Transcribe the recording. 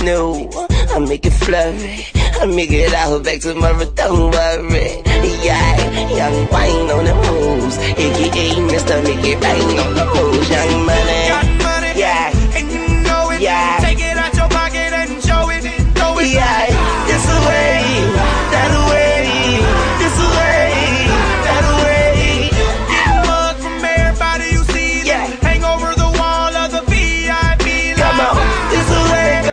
new. I make it flurry, I make it out back tomorrow, don't worry. Yeah, young wine on the moves, aka Mr. Make It Rain on the moves, young money.